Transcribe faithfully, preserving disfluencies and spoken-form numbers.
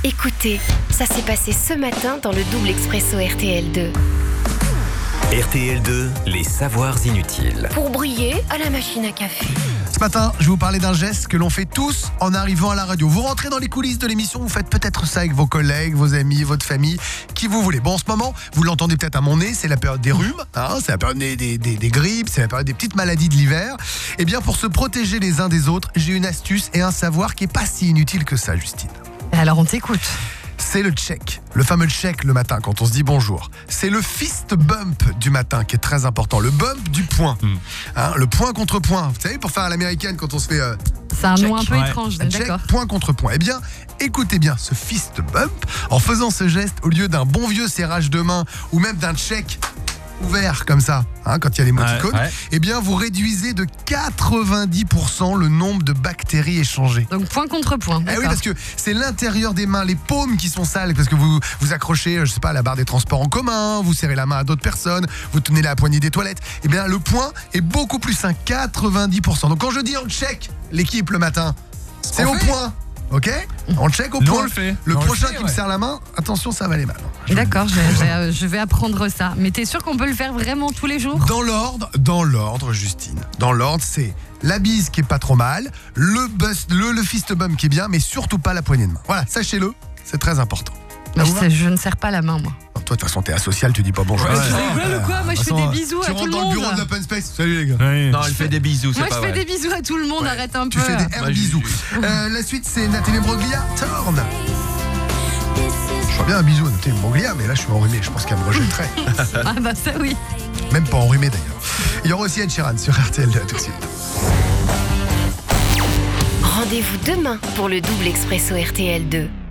Écoutez, ça s'est passé ce matin dans le double expresso R T L deux. R T L deux, les savoirs inutiles. Pour briller à la machine à café. Ce matin, je vais vous parler d'un geste que l'on fait tous en arrivant à la radio. Vous rentrez dans les coulisses de l'émission, vous faites peut-être ça avec vos collègues, vos amis, votre famille, qui vous voulez. Bon, en ce moment, vous l'entendez peut-être à mon nez, c'est la période des rhumes, hein, c'est la période des, des, des, des grippes, c'est la période des petites maladies de l'hiver. Eh bien, pour se protéger les uns des autres, j'ai une astuce et un savoir qui n'est pas si inutile que ça, Justine. Alors on t'écoute. C'est le check, le fameux check le matin quand on se dit bonjour. C'est le fist bump du matin qui est très important, le bump du poing. Mm. Hein, le point contre point, vous savez, pour faire à l'américaine quand on se fait... Euh, c'est un check. nom un peu Ouais. étrange, check, d'accord. point contre point. Eh bien, écoutez bien ce fist bump. En faisant ce geste, au lieu d'un bon vieux serrage de main ou même d'un check ouvert comme ça, hein, quand il y a les moticônes, Ouais, ouais. eh bien, vous réduisez de quatre-vingt-dix pour cent le nombre de bactéries échangées. Donc point contre point. Eh D'accord. oui, parce que c'est l'intérieur des mains, les paumes qui sont sales, parce que vous vous accrochez, je sais pas, à la barre des transports en commun, vous serrez la main à d'autres personnes, vous tenez la poignée des toilettes. Eh bien, le point est beaucoup plus sain, quatre-vingt-dix pour cent. Donc quand je dis on check l'équipe le matin, c'est On au fait. point, ok ? On check au Nous, point. on le fait. Le On le prochain fait, qui me ouais. serre la main, attention, ça va aller mal. D'accord, je vais, je vais- je vais apprendre ça. Mais t'es sûr qu'on peut le faire vraiment tous les jours ? Dans l'ordre, dans l'ordre, Justine. Dans l'ordre, c'est la bise qui est pas trop mal, le bust, le, le fist bump qui est bien, mais surtout pas la poignée de main. Voilà, sachez-le, c'est très important. Moi, Ça je, vous va sais- je ne serre pas la main, moi. Non, toi, de toute façon, t'es asocial, tu dis pas bonjour. Ouais, Tu ouais. rigoles ou quoi ? Moi, je fais des bisous tu à tout rentres le dans le monde. bureau de l'open space. Salut les gars. Non, elle fait des bisous, c'est Moi, pas je fais vrai. des bisous à tout le monde. Ouais. Arrête un Tu peu. fais des air Bah, bisous. Euh, la suite, c'est Nathalie Broglia. Turn. Je vois bien un bisou à Nathalie Broglia, mais là, je suis enrhumé. Je pense qu'elle me rejetterait. Ah bah ça oui. Même pas enrhumé d'ailleurs. Il y aura aussi Ed Sheeran sur R T L deux. À tout de suite. Rendez-vous demain pour le double expresso R T L deux.